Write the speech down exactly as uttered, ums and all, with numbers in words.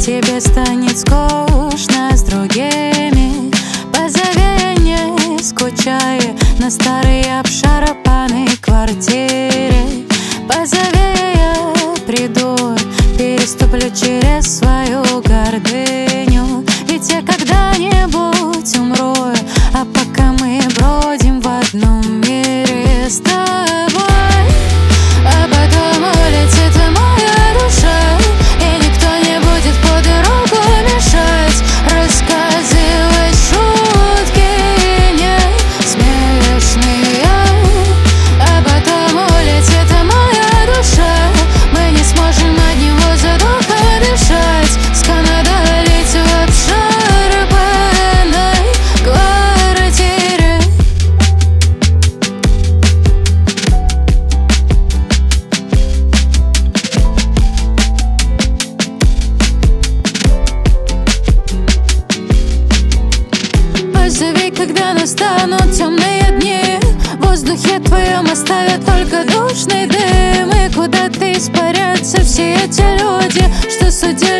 тебе станет скучно с другими. Позови, не скучая, на старой обшарпанной квартире. Позови, я приду, переступлю через свою гордыню. Ведь я когда-нибудь умру, а пока мы бродим в одном мире с тобой. А потом улетит моя душа, и никто не будет по дорогу мешать рассказывать шутки не смешные. А потом улетит моя душа, мы не сможем от него задолго дышать. Сканадалить в обшарпанной квартире. Позови, когда настанут темные дни, в воздухе твоем оставят только душный дым. И куда-то испарятся все эти люди, что судили